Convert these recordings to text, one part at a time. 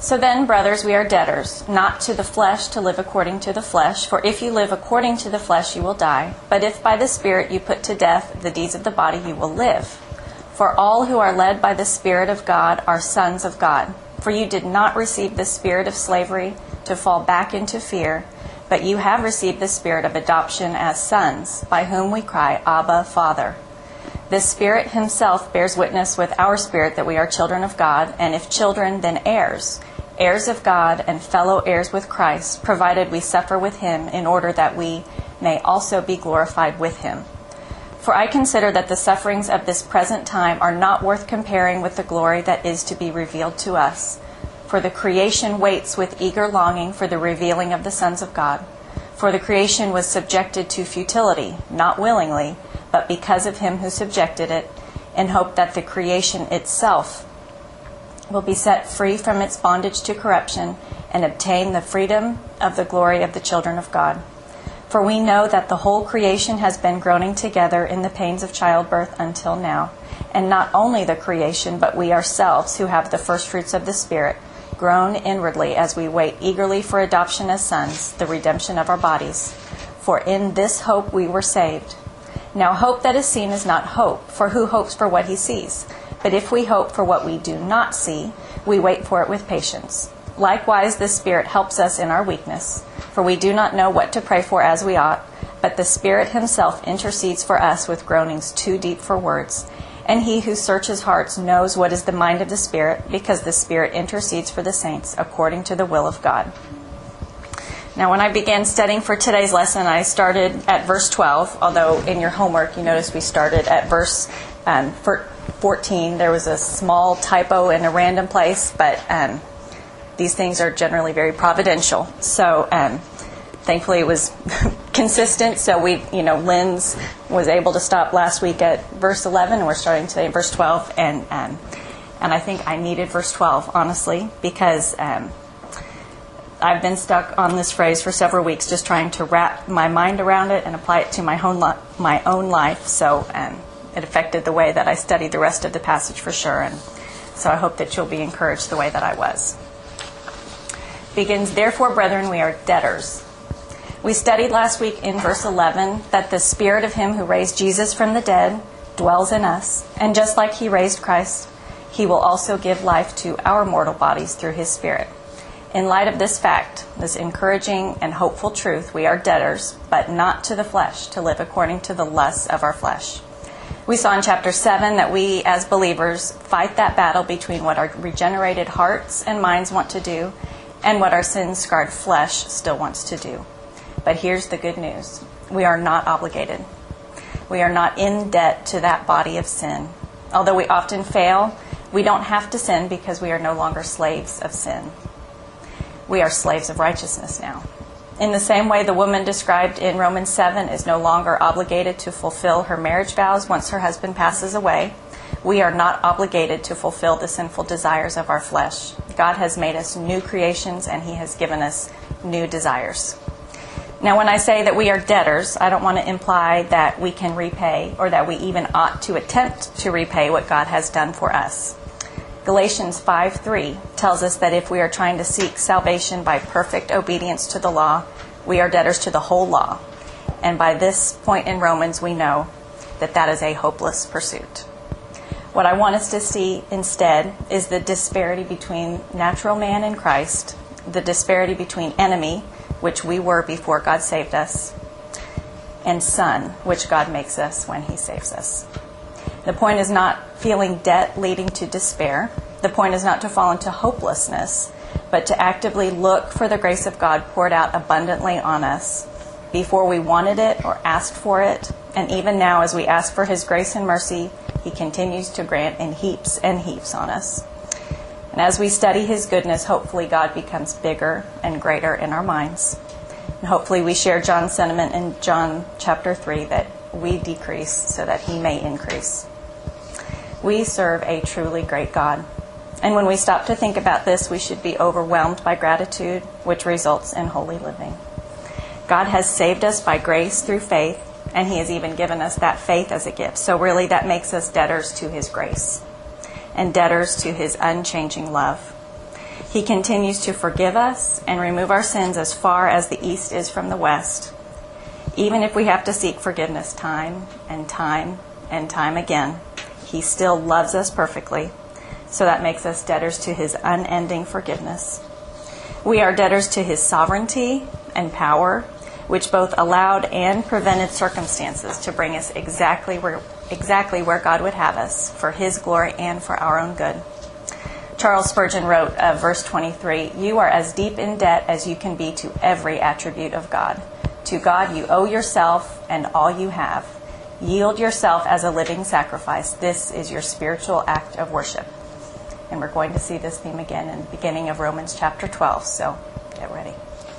So then, brothers, we are debtors, not to the flesh to live according to the flesh. For if you live according to the flesh, you will die. But if by the Spirit you put to death the deeds of the body, you will live. For all who are led by the Spirit of God are sons of God. For you did not receive the spirit of slavery to fall back into fear, but you have received the Spirit of adoption as sons, by whom we cry, Abba, Father. The Spirit himself bears witness with our spirit that we are children of God, and if children, then heirs, heirs of God and fellow heirs with Christ, provided we suffer with him in order that we may also be glorified with him. For I consider that the sufferings of this present time are not worth comparing with the glory that is to be revealed to us. For the creation waits with eager longing for the revealing of the sons of God. For the creation was subjected to futility, not willingly, but because of him who subjected it, in hope that the creation itself will be set free from its bondage to corruption and obtain the freedom of the glory of the children of God. For we know that the whole creation has been groaning together in the pains of childbirth until now. And not only the creation, but we ourselves, who have the first fruits of the Spirit, groan inwardly as we wait eagerly for adoption as sons, the redemption of our bodies. For in this hope we were saved. Now hope that is seen is not hope, for who hopes for what he sees? But if we hope for what we do not see, we wait for it with patience. Likewise, the Spirit helps us in our weakness, for we do not know what to pray for as we ought, but the Spirit himself intercedes for us with groanings too deep for words. And he who searches hearts knows what is the mind of the Spirit, because the Spirit intercedes for the saints according to the will of God. Now, when I began studying for today's lesson, I started at verse 12, although in your homework you notice we started at verse 14. There was a small typo in a random place, but these things are generally very providential. So thankfully it was consistent. So Lynn's was able to stop last week at verse 11, and we're starting today at verse 12. And I think I needed verse 12, honestly, because I've been stuck on this phrase for several weeks, just trying to wrap my mind around it and apply it to my own life. So it affected the way that I studied the rest of the passage for sure. And so I hope that you'll be encouraged the way that I was. Begins, therefore, brethren, we are debtors. We studied last week in verse 11 that the Spirit of him who raised Jesus from the dead dwells in us. And just like he raised Christ, he will also give life to our mortal bodies through his Spirit. In light of this fact, this encouraging and hopeful truth, we are debtors, but not to the flesh, to live according to the lusts of our flesh. We saw in chapter 7 that we, as believers, fight that battle between what our regenerated hearts and minds want to do and what our sin-scarred flesh still wants to do. But here's the good news. We are not obligated. We are not in debt to that body of sin. Although we often fail, we don't have to sin because we are no longer slaves of sin. We are slaves of righteousness now. In the same way, the woman described in Romans 7 is no longer obligated to fulfill her marriage vows once her husband passes away. We are not obligated to fulfill the sinful desires of our flesh. God has made us new creations, and he has given us new desires. Now, when I say that we are debtors, I don't want to imply that we can repay or that we even ought to attempt to repay what God has done for us. Galatians 5:3 tells us that if we are trying to seek salvation by perfect obedience to the law, we are debtors to the whole law. And by this point in Romans, we know that that is a hopeless pursuit. What I want us to see instead is the disparity between natural man and Christ, the disparity between enemy, which we were before God saved us, and son, which God makes us when he saves us. The point is not feeling debt leading to despair. The point is not to fall into hopelessness, but to actively look for the grace of God poured out abundantly on us before we wanted it or asked for it. And even now, as we ask for his grace and mercy, he continues to grant in heaps and heaps on us. And as we study his goodness, hopefully God becomes bigger and greater in our minds. And hopefully we share John's sentiment in John chapter 3 that we decrease so that he may increase. We serve a truly great God. And when we stop to think about this, we should be overwhelmed by gratitude, which results in holy living. God has saved us by grace through faith, and he has even given us that faith as a gift. So really that makes us debtors to his grace and debtors to his unchanging love. He continues to forgive us and remove our sins as far as the east is from the west. Even if we have to seek forgiveness time and time and time again, He still loves us perfectly, so that makes us debtors to His unending forgiveness. We are debtors to His sovereignty and power, which both allowed and prevented circumstances to bring us exactly where God would have us, for His glory and for our own good. Charles Spurgeon wrote of verse 23, "You are as deep in debt as you can be to every attribute of God. To God you owe yourself and all you have. Yield yourself as a living sacrifice. This is your spiritual act of worship." And we're going to see this theme again in the beginning of Romans chapter 12, so get ready.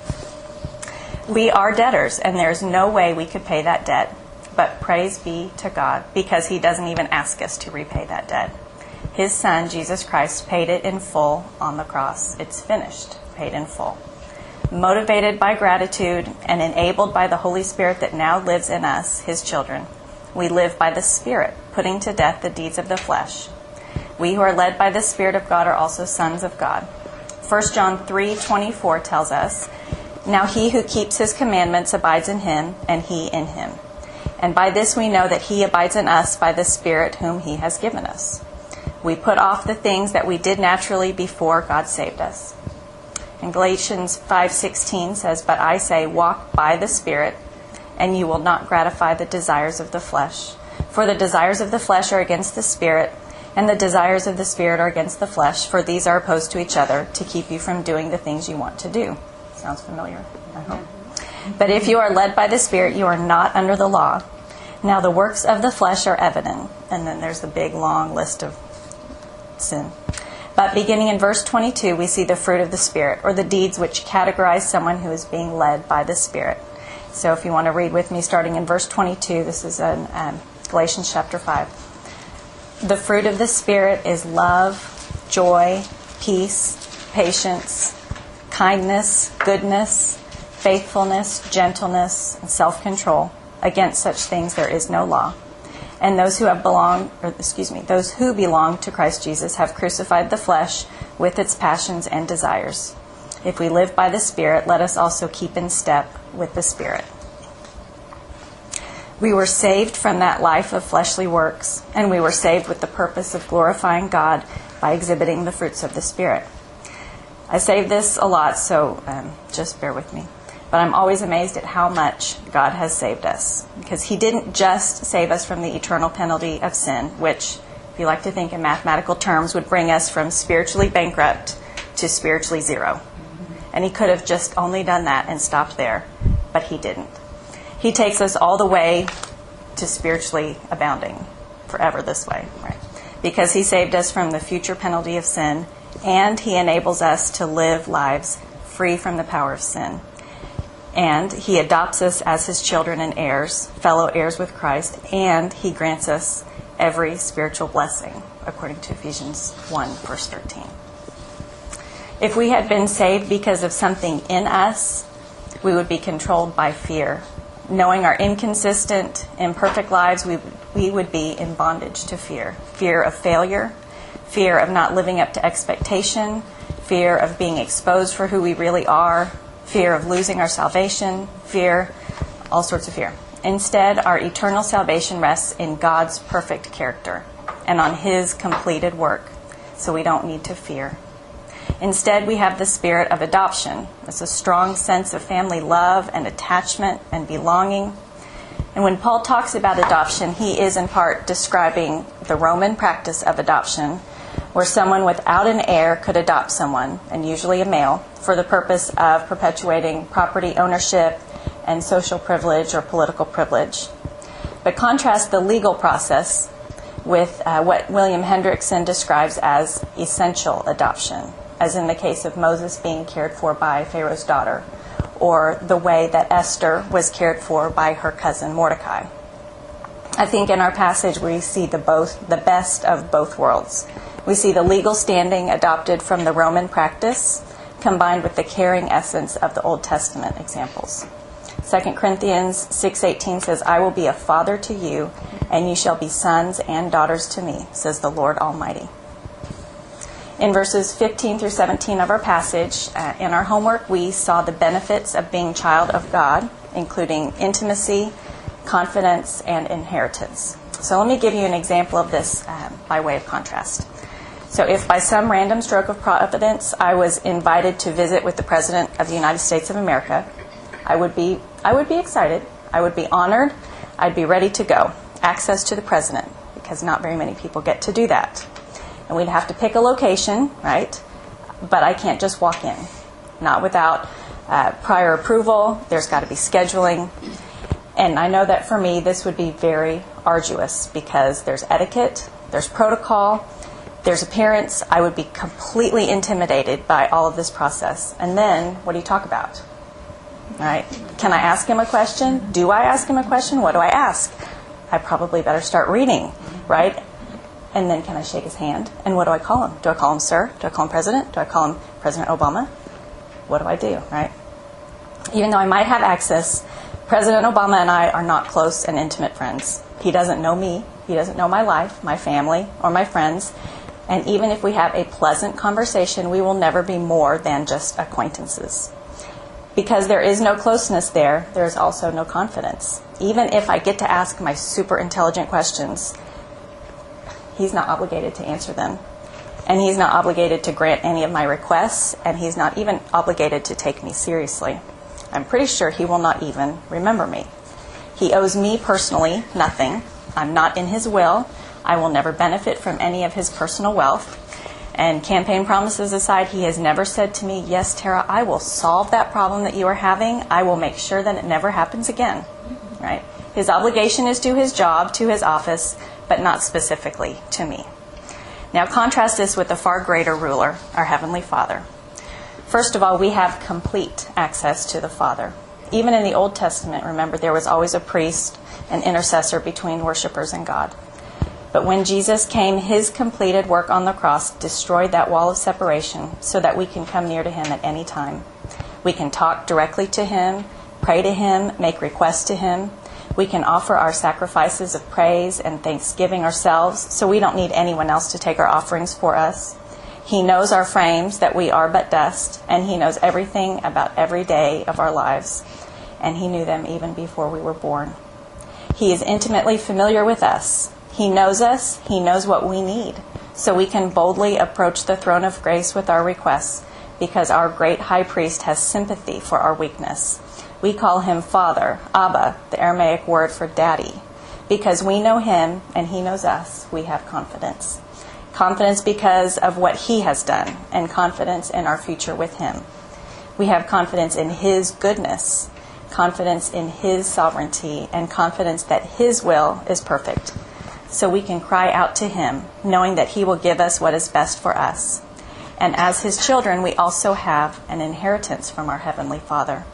We are debtors, and there's no way we could pay that debt. But praise be to God, because He doesn't even ask us to repay that debt. His Son, Jesus Christ, paid it in full on the cross. It's finished, paid in full. Motivated by gratitude and enabled by the Holy Spirit that now lives in us, His children, we live by the Spirit, putting to death the deeds of the flesh. We who are led by the Spirit of God are also sons of God. 1 John 3:24 tells us, "Now he who keeps His commandments abides in Him, and He in him. And by this we know that He abides in us by the Spirit whom He has given us. We put off the things that we did naturally before God saved us." And Galatians 5:16 says, "But I say, walk by the Spirit, and you will not gratify the desires of the flesh. For the desires of the flesh are against the Spirit, and the desires of the Spirit are against the flesh, for these are opposed to each other to keep you from doing the things you want to do." Sounds familiar, I hope. "But if you are led by the Spirit, you are not under the law. Now the works of the flesh are evident." And then there's the big long list of sin. "But beginning in verse 22, we see the fruit of the Spirit, or the deeds which categorize someone who is being led by the Spirit." So if you want to read with me, starting in verse 22, this is in Galatians chapter 5. "The fruit of the Spirit is love, joy, peace, patience, kindness, goodness, faithfulness, gentleness, and self-control. Against such things there is no law. And those who belong to Christ Jesus have crucified the flesh with its passions and desires. If we live by the Spirit, let us also keep in step with the Spirit." We were saved from that life of fleshly works, and we were saved with the purpose of glorifying God by exhibiting the fruits of the Spirit. I say this a lot, so just bear with me. But I'm always amazed at how much God has saved us, because He didn't just save us from the eternal penalty of sin, which, if you like to think in mathematical terms, would bring us from spiritually bankrupt to spiritually zero. And He could have just only done that and stopped there, but He didn't. He takes us all the way to spiritually abounding, forever this way, right? Because He saved us from the future penalty of sin, and He enables us to live lives free from the power of sin. And He adopts us as His children and heirs, fellow heirs with Christ, and He grants us every spiritual blessing, according to Ephesians 1, verse 13. If we had been saved because of something in us, we would be controlled by fear. Knowing our inconsistent, imperfect lives, we would be in bondage to fear. Fear of failure, fear of not living up to expectation, fear of being exposed for who we really are, fear of losing our salvation, fear, all sorts of fear. Instead, our eternal salvation rests in God's perfect character and on His completed work, so we don't need to fear. Instead, we have the spirit of adoption. It's a strong sense of family love and attachment and belonging. And when Paul talks about adoption, he is in part describing the Roman practice of adoption, where someone without an heir could adopt someone, and usually a male, for the purpose of perpetuating property ownership and social privilege or political privilege. But contrast the legal process with what William Hendrickson describes as essential adoption, as in the case of Moses being cared for by Pharaoh's daughter, or the way that Esther was cared for by her cousin Mordecai. I think in our passage we see the best of both worlds. We see the legal standing adopted from the Roman practice, combined with the caring essence of the Old Testament examples. 2 Corinthians 6:18 says, "I will be a father to you, and you shall be sons and daughters to me, says the Lord Almighty." In verses 15 through 17 of our passage, in our homework, we saw the benefits of being child of God, including intimacy, confidence, and inheritance. So let me give you an example of this by way of contrast. So if by some random stroke of providence I was invited to visit with the President of the United States of America, I would be excited. I would be honored. I'd be ready to go. Access to the President, because not very many people get to do that. And we'd have to pick a location, right? But I can't just walk in. Not without prior approval. There's got to be scheduling. And I know that for me, this would be very arduous because there's etiquette, there's protocol, there's appearance. I would be completely intimidated by all of this process. And then, what do you talk about? All right? Can I ask him a question? Do I ask him a question? What do I ask? I probably better start reading, right? And then can I shake his hand? And what do I call him? Do I call him sir? Do I call him president? Do I call him President Obama? What do I do, right? Even though I might have access, President Obama and I are not close and intimate friends. He doesn't know me. He doesn't know my life, my family, or my friends. And even if we have a pleasant conversation, we will never be more than just acquaintances. Because there is no closeness there, there is also no confidence. Even if I get to ask my super intelligent questions, he's not obligated to answer them. And he's not obligated to grant any of my requests, and he's not even obligated to take me seriously. I'm pretty sure he will not even remember me. He owes me personally nothing. I'm not in his will. I will never benefit from any of his personal wealth. And campaign promises aside, he has never said to me, yes, Tara, I will solve that problem that you are having. I will make sure that it never happens again. Right? His obligation is to his job, to his office, but not specifically to me. Now contrast this with the far greater ruler, our Heavenly Father. First of all, we have complete access to the Father. Even in the Old Testament, remember, there was always a priest, an intercessor between worshipers and God. But when Jesus came, his completed work on the cross destroyed that wall of separation so that we can come near to him at any time. We can talk directly to him, pray to him, make requests to him. We can offer our sacrifices of praise and thanksgiving ourselves, so we don't need anyone else to take our offerings for us. He knows our frames, that we are but dust, and he knows everything about every day of our lives. And he knew them even before we were born. He is intimately familiar with us. He knows us. He knows what we need. So we can boldly approach the throne of grace with our requests because our great high priest has sympathy for our weakness. We call him Father, Abba, the Aramaic word for daddy. Because we know him and he knows us, we have confidence. Confidence because of what he has done and confidence in our future with him. We have confidence in his goodness, confidence in his sovereignty, and confidence that his will is perfect. So we can cry out to him, knowing that he will give us what is best for us. And as his children, we also have an inheritance from our Heavenly Father.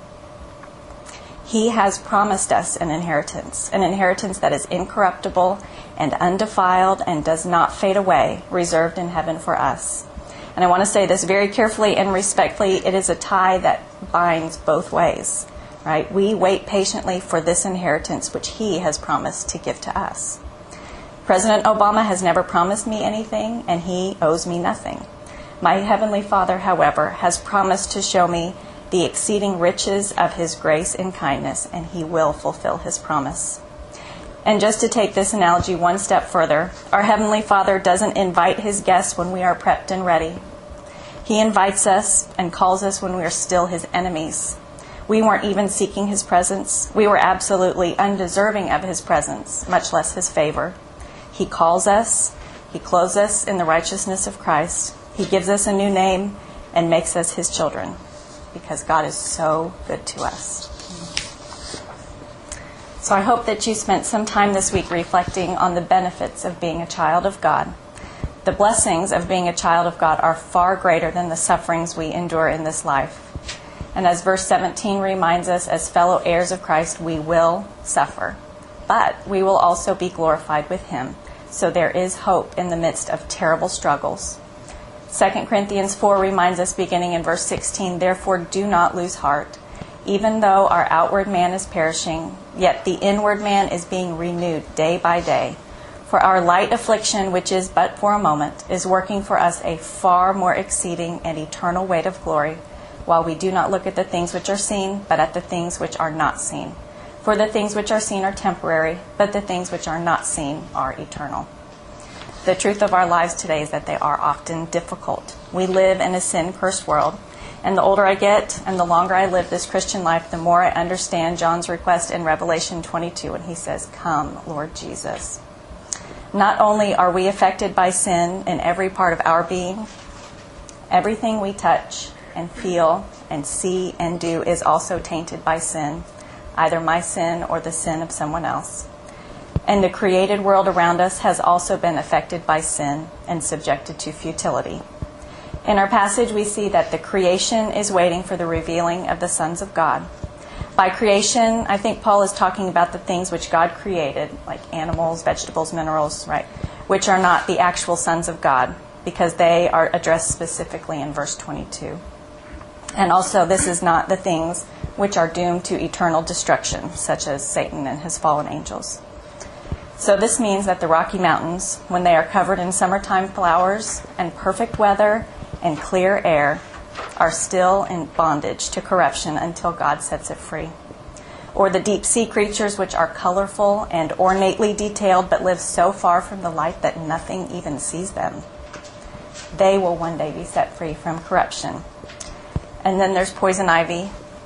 He has promised us an inheritance that is incorruptible and undefiled and does not fade away, reserved in heaven for us. And I want to say this very carefully and respectfully. It is a tie that binds both ways, right? We wait patiently for this inheritance which he has promised to give to us. President Obama has never promised me anything, and he owes me nothing. My Heavenly Father, however, has promised to show me the exceeding riches of his grace and kindness, and he will fulfill his promise. And just to take this analogy one step further, our Heavenly Father doesn't invite his guests when we are prepped and ready. He invites us and calls us when we are still his enemies. We weren't even seeking his presence. We were absolutely undeserving of his presence, much less his favor. He calls us. He clothes us in the righteousness of Christ. He gives us a new name and makes us his children, because God is so good to us. So I hope that you spent some time this week reflecting on the benefits of being a child of God. The blessings of being a child of God are far greater than the sufferings we endure in this life. And as verse 17 reminds us, as fellow heirs of Christ, we will suffer. But we will also be glorified with him. So there is hope in the midst of terrible struggles. 2 Corinthians 4 reminds us, beginning in verse 16, therefore do not lose heart. Even though our outward man is perishing, yet the inward man is being renewed day by day. For our light affliction, which is but for a moment, is working for us a far more exceeding and eternal weight of glory, while we do not look at the things which are seen, but at the things which are not seen. For the things which are seen are temporary, but the things which are not seen are eternal. The truth of our lives today is that they are often difficult. We live in a sin-cursed world, and the older I get and the longer I live this Christian life, the more I understand John's request in Revelation 22 when he says, "Come, Lord Jesus." Not only are we affected by sin in every part of our being, everything we touch and feel and see and do is also tainted by sin, either my sin or the sin of someone else. And the created world around us has also been affected by sin and subjected to futility. In our passage, we see that the creation is waiting for the revealing of the sons of God. By creation, I think Paul is talking about the things which God created, like animals, vegetables, minerals, right, which are not the actual sons of God, because they are addressed specifically in verse 22. And also, this is not the things which are doomed to eternal destruction, such as Satan and his fallen angels. So this means that the Rocky Mountains, when they are covered in summertime flowers and perfect weather and clear air, are still in bondage to corruption until God sets it free. Or the deep sea creatures, which are colorful and ornately detailed but live so far from the light that nothing even sees them. They will one day be set free from corruption. And then there's poison ivy,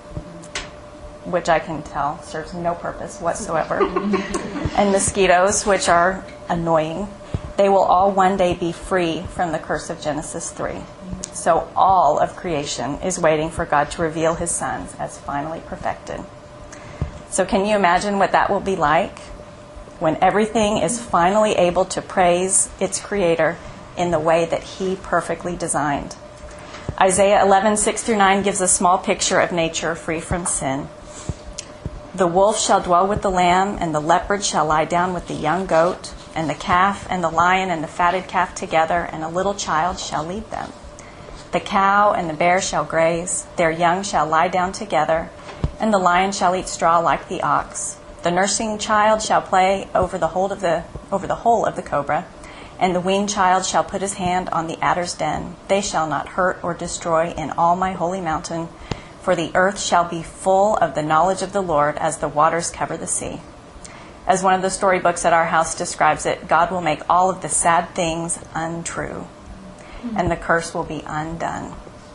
which I can tell serves no purpose whatsoever, and mosquitoes, which are annoying. They will all one day be free from the curse of Genesis 3. So all of creation is waiting for God to reveal his sons as finally perfected. So can you imagine what that will be like when everything is finally able to praise its creator in the way that he perfectly designed? Isaiah 11:6-9 gives a small picture of nature free from sin. The wolf shall dwell with the lamb, and the leopard shall lie down with the young goat, and the calf and the lion and the fatted calf together, and a little child shall lead them. The cow and the bear shall graze, their young shall lie down together, and the lion shall eat straw like the ox. The nursing child shall play over the hole of the cobra, and the weaned child shall put his hand on the adder's den. They shall not hurt or destroy in all my holy mountain, for the earth shall be full of the knowledge of the Lord as the waters cover the sea. As one of the storybooks at our house describes it, God will make all of the sad things untrue, and the curse will be undone.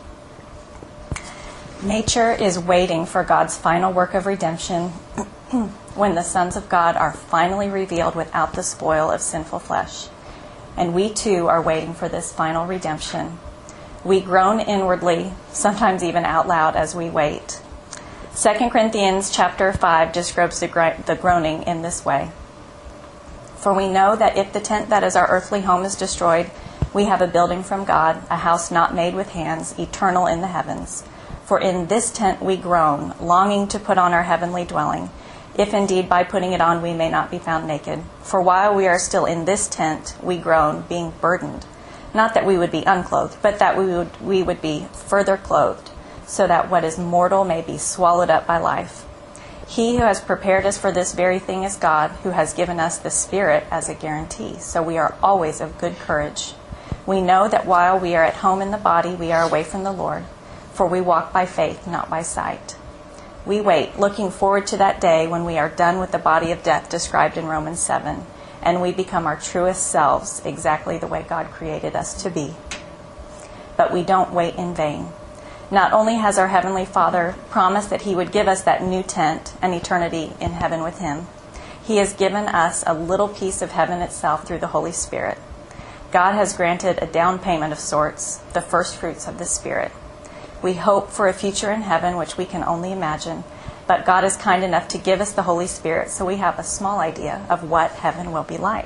Nature is waiting for God's final work of redemption when the sons of God are finally revealed without the spoil of sinful flesh. And we too are waiting for this final redemption. We groan inwardly, sometimes even out loud as we wait. 2 Corinthians chapter 5 describes the groaning in this way. For we know that if the tent that is our earthly home is destroyed, we have a building from God, a house not made with hands, eternal in the heavens. For in this tent we groan, longing to put on our heavenly dwelling, if indeed by putting it on we may not be found naked. For while we are still in this tent, we groan, being burdened. Not that we would be unclothed, but that we would be further clothed, so that what is mortal may be swallowed up by life. He who has prepared us for this very thing is God, who has given us the Spirit as a guarantee. So we are always of good courage. We know that while we are at home in the body, we are away from the Lord, for we walk by faith, not by sight. We wait, looking forward to that day when we are done with the body of death described in Romans 7, and we become our truest selves, exactly the way God created us to be. But we don't wait in vain. Not only has our Heavenly Father promised that He would give us that new tent and eternity in heaven with Him, He has given us a little piece of heaven itself through the Holy Spirit. God has granted a down payment of sorts, the first fruits of the Spirit. We hope for a future in heaven which we can only imagine, but God is kind enough to give us the Holy Spirit, so we have a small idea of what heaven will be like.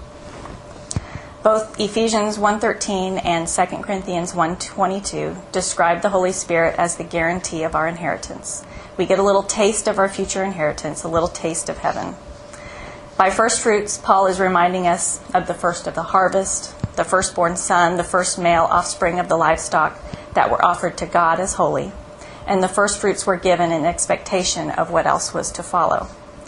Both Ephesians 1:13 and 2 Corinthians 1:22 describe the Holy Spirit as the guarantee of our inheritance. We get a little taste of our future inheritance, a little taste of heaven. By first fruits, Paul is reminding us of the first of the harvest, the firstborn son, the first male offspring of the livestock that were offered to God as holy, and the first fruits were given in expectation of what else was to follow.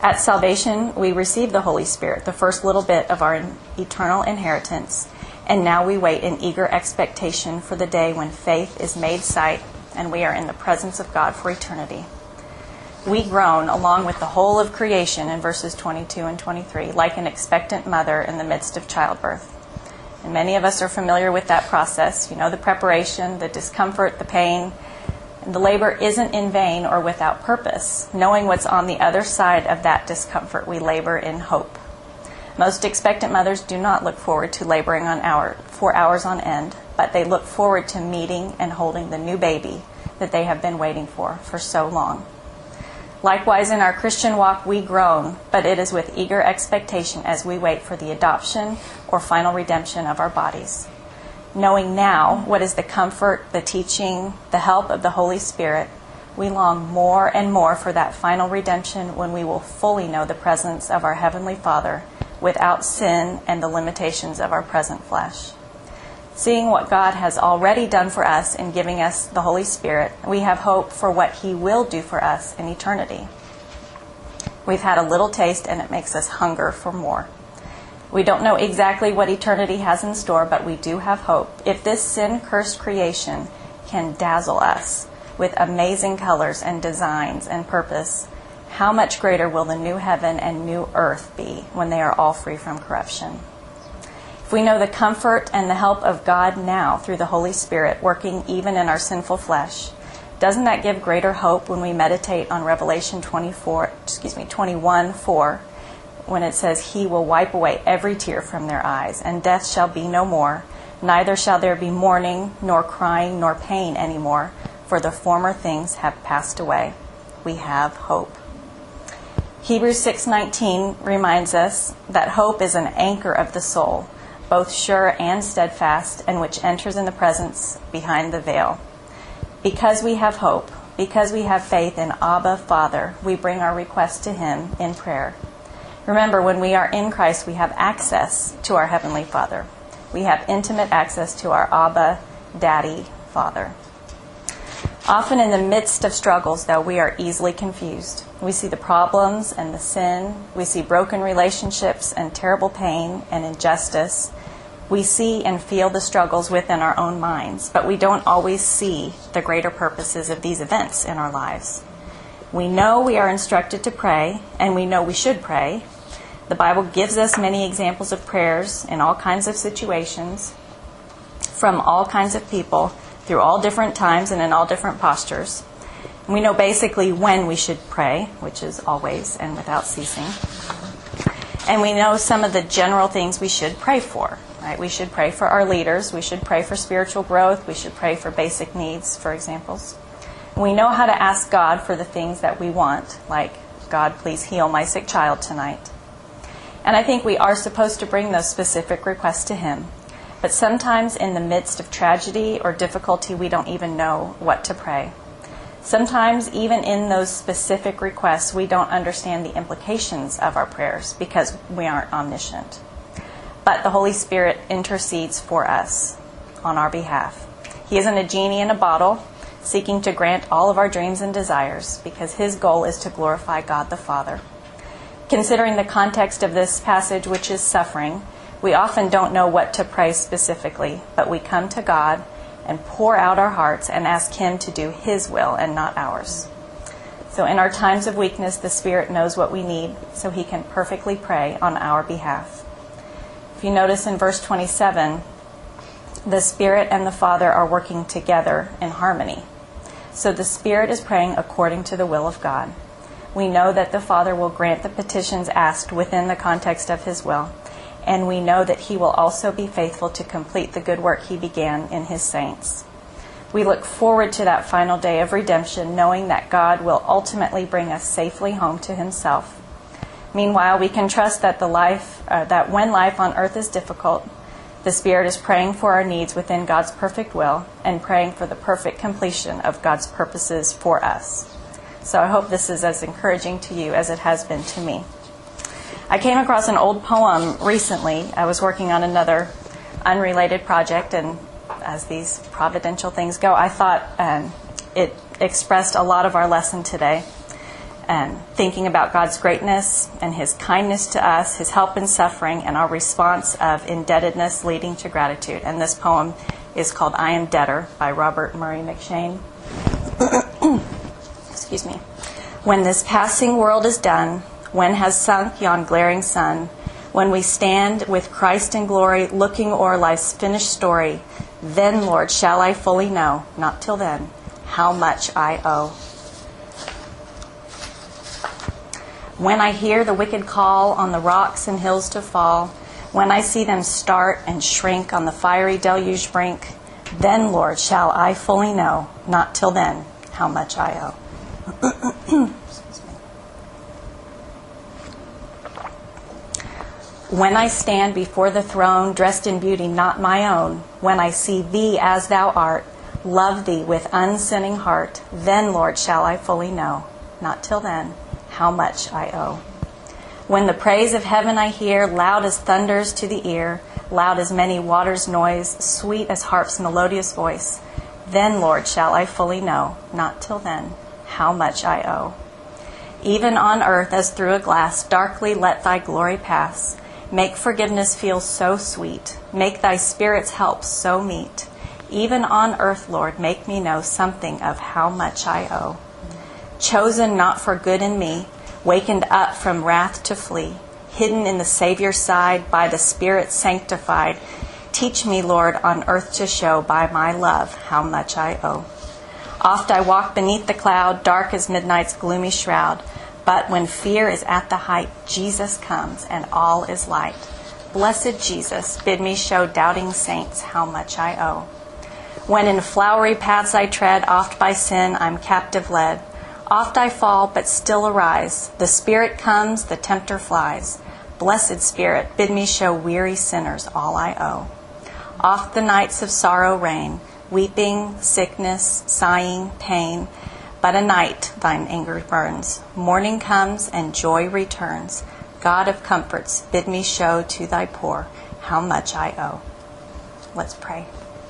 At salvation, we receive the Holy Spirit, the first little bit of our eternal inheritance, and now we wait in eager expectation for the day when faith is made sight and we are in the presence of God for eternity. We groan along with the whole of creation in verses 22 and 23, like an expectant mother in the midst of childbirth. And many of us are familiar with that process. You know, the preparation, the discomfort, the pain. And the labor isn't in vain or without purpose. Knowing what's on the other side of that discomfort, we labor in hope. Most expectant mothers do not look forward to laboring for hours on end, but they look forward to meeting and holding the new baby that they have been waiting for so long. Likewise, in our Christian walk, we groan, but it is with eager expectation as we wait for the adoption or final redemption of our bodies. Knowing now what is the comfort, the teaching, the help of the Holy Spirit, we long more and more for that final redemption when we will fully know the presence of our Heavenly Father without sin and the limitations of our present flesh. Seeing what God has already done for us in giving us the Holy Spirit, we have hope for what He will do for us in eternity. We've had a little taste and it makes us hunger for more. We don't know exactly what eternity has in store, but we do have hope. If this sin-cursed creation can dazzle us with amazing colors and designs and purpose, how much greater will the new heaven and new earth be when they are all free from corruption? If we know the comfort and the help of God now through the Holy Spirit working even in our sinful flesh, doesn't that give greater hope when we meditate on Revelation 21:4, when it says, He will wipe away every tear from their eyes, and death shall be no more, neither shall there be mourning, nor crying, nor pain any more, for the former things have passed away. We have hope. Hebrews 6:19 reminds us that hope is an anchor of the soul, both sure and steadfast, and which enters in the presence behind the veil. Because we have hope, because we have faith in Abba, Father, we bring our requests to Him in prayer. Remember, when we are in Christ, we have access to our Heavenly Father. We have intimate access to our Abba, Daddy, Father. Often in the midst of struggles, though, we are easily confused. We see the problems and the sin. We see broken relationships and terrible pain and injustice. We see and feel the struggles within our own minds, but we don't always see the greater purposes of these events in our lives. We know we are instructed to pray, and we know we should pray. The Bible gives us many examples of prayers in all kinds of situations, from all kinds of people, through all different times and in all different postures. We know basically when we should pray, which is always and without ceasing. And we know some of the general things we should pray for. Right? We should pray for our leaders. We should pray for spiritual growth. We should pray for basic needs, for examples. We know how to ask God for the things that we want, like, God, please heal my sick child tonight. And I think we are supposed to bring those specific requests to Him. But sometimes in the midst of tragedy or difficulty, we don't even know what to pray. Sometimes even in those specific requests, we don't understand the implications of our prayers because we aren't omniscient. But the Holy Spirit intercedes for us on our behalf. He isn't a genie in a bottle seeking to grant all of our dreams and desires, because His goal is to glorify God the Father. Considering the context of this passage, which is suffering, we often don't know what to pray specifically, but we come to God and pour out our hearts and ask Him to do His will and not ours. So in our times of weakness, the Spirit knows what we need, so He can perfectly pray on our behalf. If you notice in verse 27, the Spirit and the Father are working together in harmony. So the Spirit is praying according to the will of God. We know that the Father will grant the petitions asked within the context of His will, and we know that He will also be faithful to complete the good work He began in His saints. We look forward to that final day of redemption, knowing that God will ultimately bring us safely home to Himself. Meanwhile, we can trust that that when life on earth is difficult, the Spirit is praying for our needs within God's perfect will and praying for the perfect completion of God's purposes for us. So I hope this is as encouraging to you as it has been to me. I came across an old poem recently. I was working on another unrelated project, and as these providential things go, I thought it expressed a lot of our lesson today. and thinking about God's greatness and his kindness to us, his help in suffering, and our response of indebtedness leading to gratitude. And this poem is called I Am Debtor by Robert Murray McShane. Excuse me. When this passing world is done, when has sunk yon glaring sun, when we stand with Christ in glory, looking o'er life's finished story, then, Lord, shall I fully know, not till then, how much I owe. When I hear the wicked call on the rocks and hills to fall, when I see them start and shrink on the fiery deluge brink, then, Lord, shall I fully know, not till then, how much I owe. Excuse me. When I stand before the throne, dressed in beauty not my own, when I see thee as thou art, love thee with unsinning heart, then, Lord, shall I fully know, not till then, how much I owe. When the praise of heaven I hear, loud as thunders to the ear, loud as many waters' noise, sweet as harp's melodious voice, then, Lord, shall I fully know, not till then, how much I owe. Even on earth as through a glass, darkly let thy glory pass. Make forgiveness feel so sweet. Make thy Spirit's help so meet. Even on earth, Lord, make me know something of how much I owe. Chosen not for good in me, wakened up from wrath to flee, hidden in the Savior's side, by the Spirit sanctified. Teach me, Lord, on earth to show by my love how much I owe. Oft I walk beneath the cloud, dark as midnight's gloomy shroud. But when fear is at the height, Jesus comes and all is light. Blessed Jesus, bid me show doubting saints how much I owe. When in flowery paths I tread, oft by sin I'm captive led. Oft I fall, but still arise. The Spirit comes, the tempter flies. Blessed Spirit, bid me show weary sinners all I owe. Oft the nights of sorrow reign, weeping, sickness, sighing, pain. But a night thine anger burns. Morning comes and joy returns. God of comforts, bid me show to thy poor how much I owe. Let's pray.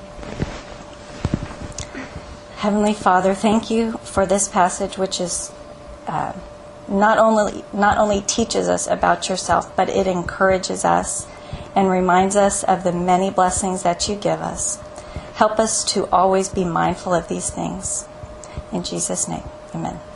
Heavenly Father, thank you for this passage, which is not only teaches us about yourself, but it encourages us and reminds us of the many blessings that you give us. Help us to always be mindful of these things. In Jesus' name, amen.